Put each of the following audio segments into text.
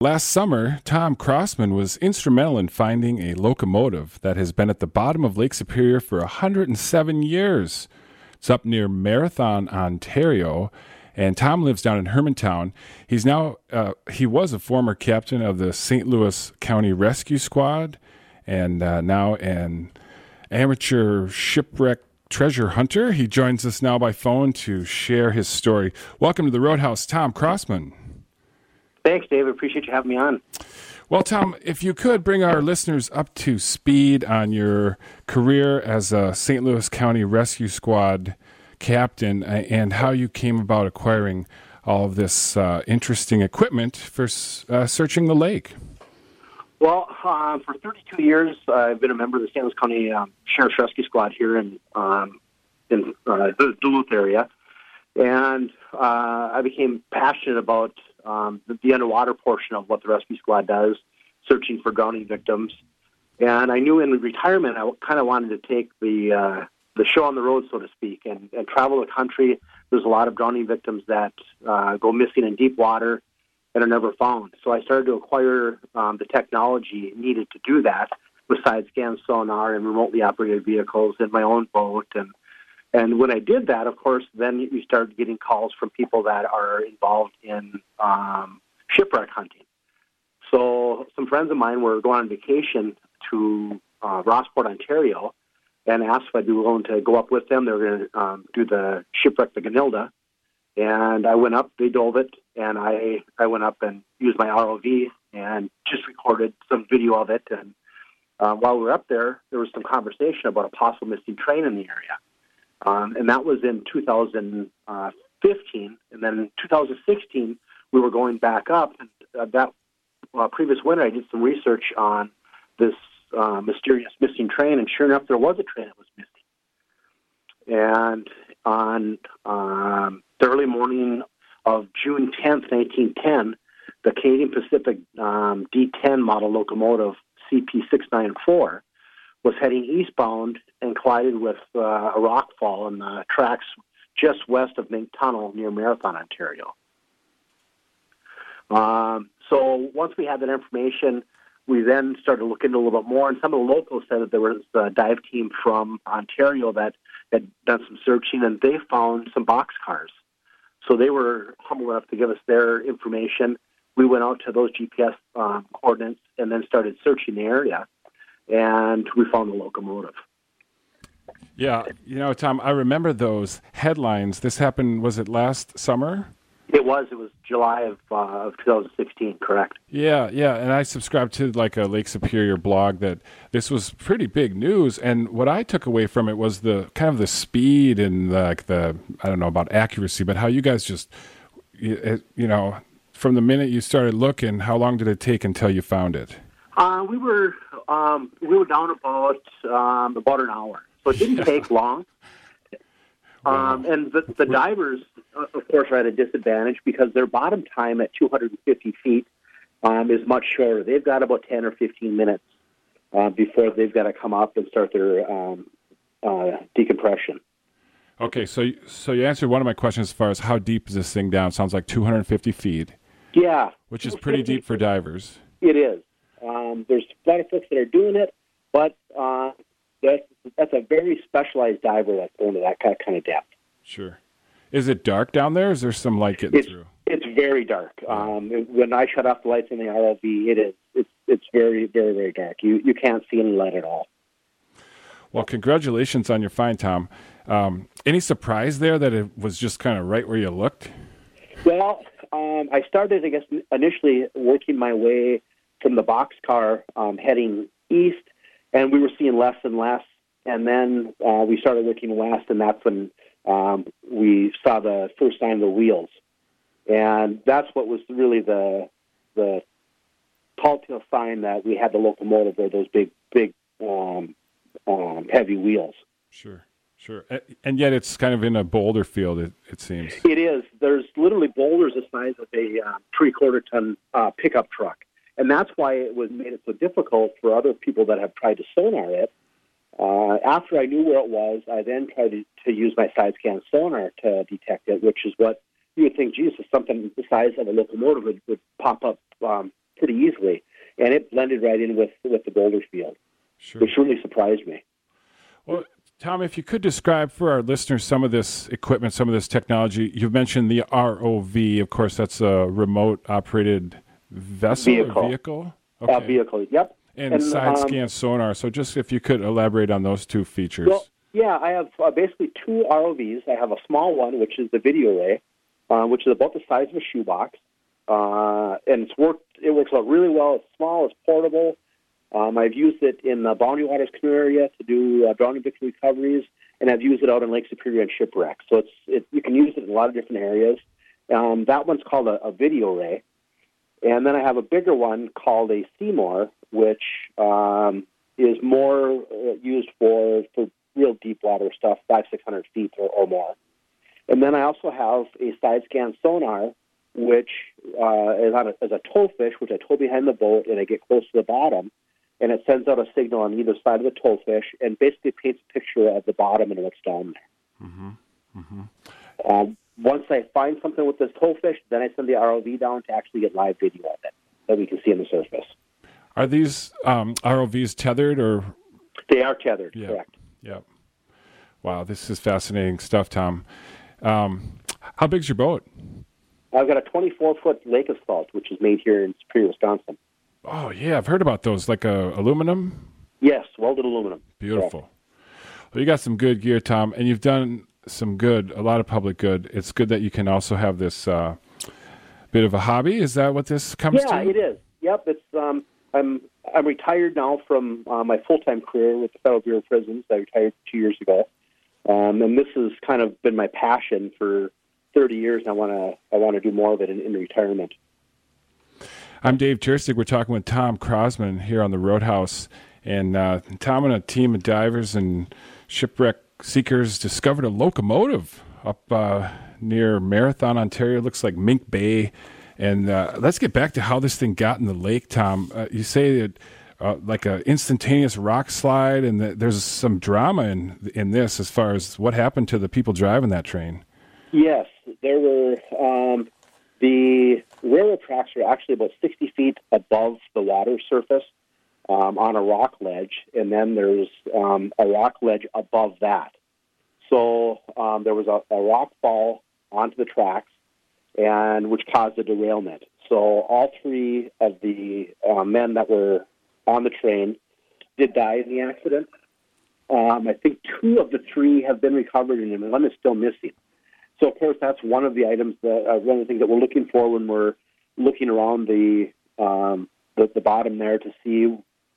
Last summer, Tom Crossman was instrumental in finding a locomotive that has been at the bottom of Lake Superior for 107 years. It's up near Marathon, Ontario, and Tom lives down in Hermantown. He was a former captain of the St. Louis County Rescue Squad, and now an amateur shipwreck treasure hunter. He joins us now by phone to share his story. Welcome to the Roadhouse, Tom Crossman. Thanks, David. Appreciate you having me on. Well, Tom, if you could bring our listeners up to speed on your career as a St. Louis County Rescue Squad captain and how you came about acquiring all of this interesting equipment for searching the lake. Well, for 32 years, I've been a member of the St. Louis County Sheriff's Rescue Squad here in the Duluth area, and I became passionate about the underwater portion of what the rescue squad does, searching for drowning victims. And I knew in retirement I kind of wanted to take the show on the road, so to speak, and travel the country. There's a lot of drowning victims that go missing in deep water and are never found. So I started to acquire the technology needed to do that with side-scan sonar and remotely operated vehicles in my own boat. And when I did that, of course, then you start getting calls from people that are involved in shipwreck hunting. So some friends of mine were going on vacation to Rossport, Ontario, and asked if I'd be willing to go up with them. They were going to do the shipwreck, the Gunilda. And I went up, they dove it, and I went up and used my ROV and just recorded some video of it. And while we were up there was some conversation about a possible missing train in the area. And that was in 2015. And then in 2016, we were going back up. And that previous winter, I did some research on this mysterious missing train. And sure enough, there was a train that was missing. And on the early morning of June 10th, 1910, the Canadian Pacific D10 model locomotive CP694 was heading eastbound and collided with a rockfall in the tracks just west of Mink Tunnel near Marathon, Ontario. So once we had that information, we then started looking into a little bit more, and some of the locals said that there was a dive team from Ontario that had done some searching, and they found some boxcars. So they were humble enough to give us their information. We went out to those GPS coordinates and then started searching the area, and we found the locomotive. Yeah, Tom, I remember those headlines. This happened, was it last summer? It was July of 2016, correct? Yeah, and I subscribed to like a Lake Superior blog that this was pretty big news, and what I took away from it was the kind of the speed and like the I don't know about accuracy, but how you guys just, from the minute you started looking, how long did it take until you found it? We were down about an hour, so it didn't take long. Wow. And the divers, of course, are at a disadvantage because their bottom time at 250 feet is much shorter. They've got about 10 or 15 minutes before they've got to come up and start their decompression. Okay, so you answered one of my questions as far as how deep is this thing down. Sounds like 250 feet. Yeah. Which is pretty deep for divers. It is. There's a lot of folks that are doing it, but that's a very specialized diver that's going to that kind of depth. Sure. Is it dark down there? Is there some light getting through? It's very dark. When I shut off the lights in the ROV, it's very, very, very dark. You can't see any light at all. Well, congratulations on your find, Tom. Any surprise there that it was just kind of right where you looked? Well, I started, I guess, initially working my way from the boxcar heading east, and we were seeing less and less. And then we started looking west, and that's when we saw the first sign of the wheels. And that's what was really the telltale sign that we had the locomotive or those big heavy wheels. Sure. And yet it's kind of in a boulder field, it seems. It is. There's literally boulders the size of a 3/4-ton pickup truck. And that's why it made it so difficult for other people that have tried to sonar it. After I knew where it was, I then tried to use my side-scan sonar to detect it, which is what you would think, geez, if something the size of a locomotive would pop up pretty easily, and it blended right in with the boulder field, which really surprised me. Well, Tom, if you could describe for our listeners some of this equipment, some of this technology. You've mentioned the ROV. Of course, that's a remote-operated vehicle? Okay. Vehicle, yep. And side-scan sonar. So just if you could elaborate on those two features. Well, yeah, I have basically two ROVs. I have a small one, which is the video array, which is about the size of a shoebox. And it works out really well. It's small, it's portable. I've used it in the Boundary Waters canoe area to do drowning victim recoveries, and I've used it out in Lake Superior and shipwrecks. So you can use it in a lot of different areas. That one's called a video array. And then I have a bigger one called a Seymour, which is more used for real deep water stuff, 500-600 feet or more. And then I also have a side scan sonar, which is a tow fish, which I tow behind the boat, and I get close to the bottom, and it sends out a signal on either side of the tow fish and basically paints a picture of the bottom and what's down there. Mm-hmm. Mm-hmm. Once I find something with this tow fish, then I send the ROV down to actually get live video of it that we can see on the surface. Are these ROVs tethered or? They are tethered, correct. Yep. Wow, this is fascinating stuff, Tom. How big's your boat? I've got a 24-foot lake assault, which is made here in Superior, Wisconsin. Oh, yeah, I've heard about those, like aluminum? Yes, welded aluminum. Beautiful. Correct. Well, you got some good gear, Tom, and you've done some good, a lot of public good. It's good that you can also have this bit of a hobby. Is that what this comes to? Yeah, it is. Yep, it's. I'm retired now from my full-time career with the Federal Bureau of Prisons. I retired 2 years ago, and this has kind of been my passion for 30 years. And I want to do more of it in retirement. I'm Dave Cherstig. We're talking with Tom Crosman here on the Roadhouse, and Tom and a team of divers and shipwreck seekers discovered a locomotive up near Marathon, Ontario. It looks like Mink Bay. And let's get back to how this thing got in the lake, Tom. You say that like an instantaneous rock slide, and there's some drama in this as far as what happened to the people driving that train. Yes, there were the railroad tracks were actually about 60 feet above the water surface on a rock ledge, and then there's a rock ledge above that. So there was a rock fall onto the tracks, and which caused a derailment. So all three of the men that were on the train did die in the accident. I think two of the three have been recovered, and one is still missing. So, of course, that's one of the items one of the things that we're looking for when we're looking around the bottom there to see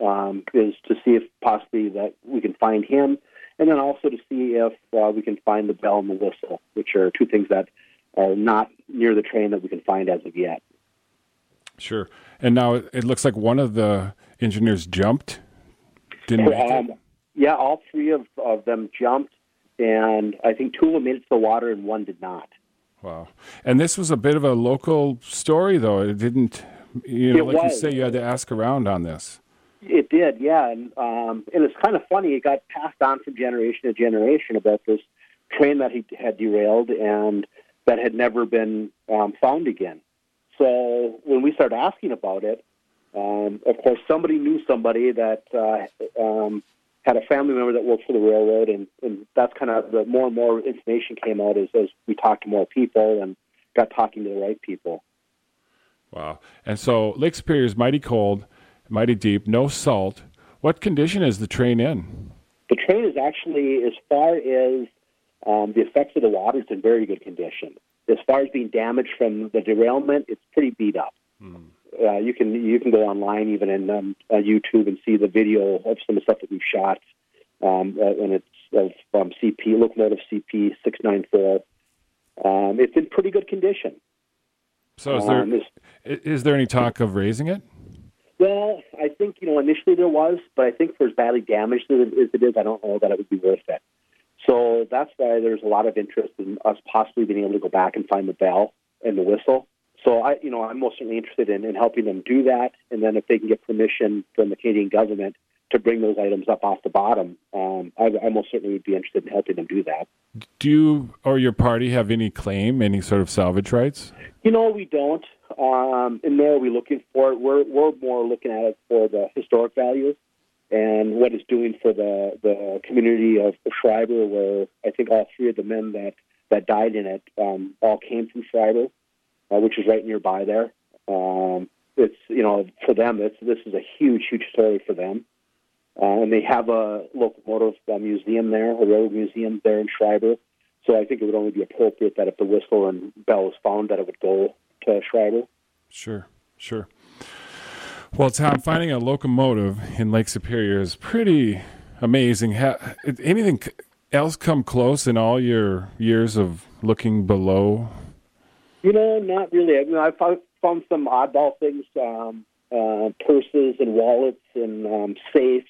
if possibly that we can find him, and then also to see if we can find the bell and the whistle, which are two things that are not near the train that we can find as of yet. Sure. And now it looks like one of the engineers jumped. Didn't make it? Yeah, all three of them jumped, and I think two of them made it to the water and one did not. Wow. And this was a bit of a local story, though. It didn't, like you say, you had to ask around on this. It did, yeah. And it's kind of funny. It got passed on from generation to generation about this train that he had derailed and that had never been found again. So when we started asking about it, of course, somebody knew somebody that had a family member that worked for the railroad, and that's kind of the more and more information came out as we talked to more people and got talking to the right people. Wow. And so Lake Superior is mighty cold, mighty deep, no salt. What condition is the train in? The train is actually, as far as the effects of the water, it's in very good condition. As far as being damaged from the derailment, it's pretty beat up. You can go online, even in YouTube, and see the video of some of the stuff that we've shot, and it's of CP locomotive CP 694. It's in pretty good condition. So, is there any talk of raising it? Well, I think initially there was, but I think for as badly damaged as it is, I don't know that it would be worth it. So that's why there's a lot of interest in us possibly being able to go back and find the bell and the whistle. So I'm most certainly interested in helping them do that, and then if they can get permission from the Canadian government to bring those items up off the bottom, I most certainly would be interested in helping them do that. Do you or your party have any claim, any sort of salvage rights? We don't. in there are we looking for? We're more looking at it for the historic value and what it's doing for the community of Schreiber, where I think all three of the men that died in it all came from Schreiber, which is right nearby there. It's, for them, this is a huge story for them. And they have a locomotive museum there, a railroad museum there in Schreiber. So I think it would only be appropriate that if the whistle and bell was found, that it would go to Schreiber. Sure. Well, Tom, finding a locomotive in Lake Superior is pretty amazing. Anything else come close in all your years of looking below? Not really. I mean, I found some oddball things, purses and wallets and safes,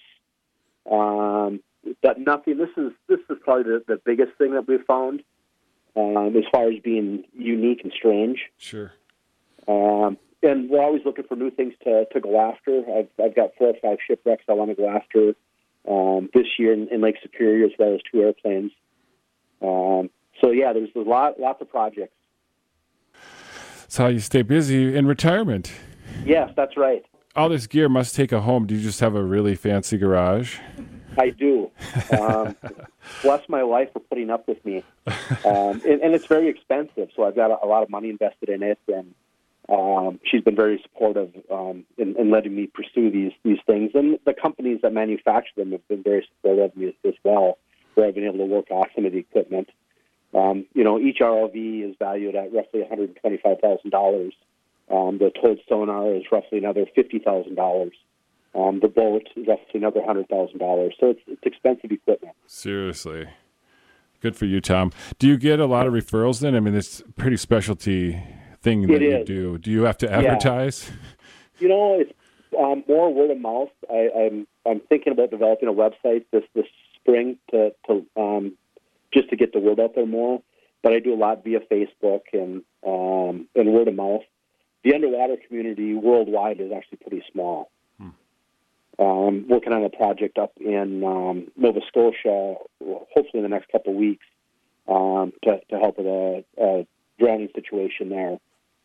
but nothing. This is probably the biggest thing that we've found as far as being unique and strange. Sure. And we're always looking for new things to go after. I've got 4 or 5 shipwrecks I want to go after this year in Lake Superior, as well as 2 airplanes. So yeah, there's lots of projects. That's how you stay busy in retirement. Yes, that's right. All this gear must take a home. Do you just have a really fancy garage? I do. Bless my wife for putting up with me. And it's very expensive, so I've got a lot of money invested in it, and she's been very supportive in letting me pursue these things. And the companies that manufacture them have been very supportive of me as well, where I've been able to work off some of the equipment. Each ROV is valued at roughly $125,000. The towed sonar is roughly another $50,000. The boat is roughly another $100,000. So it's expensive equipment. Seriously. Good for you, Tom. Do you get a lot of referrals then? I mean, it's a pretty specialty thing that you do. Do you have to advertise? Yeah. It's more word of mouth. I'm thinking about developing a website this spring to just to get the word out there more. But I do a lot via Facebook and word of mouth. The underwater community worldwide is actually pretty small. Working on a project up in Nova Scotia, hopefully in the next couple of weeks, to help with a drowning situation there.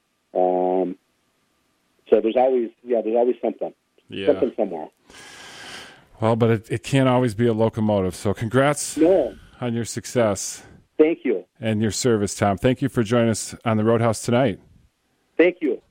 So there's always something. Yeah. Something somewhere. Well, but it can't always be a locomotive. So congrats on your success. Thank you. And your service, Tom. Thank you for joining us on the Roadhouse tonight. Thank you.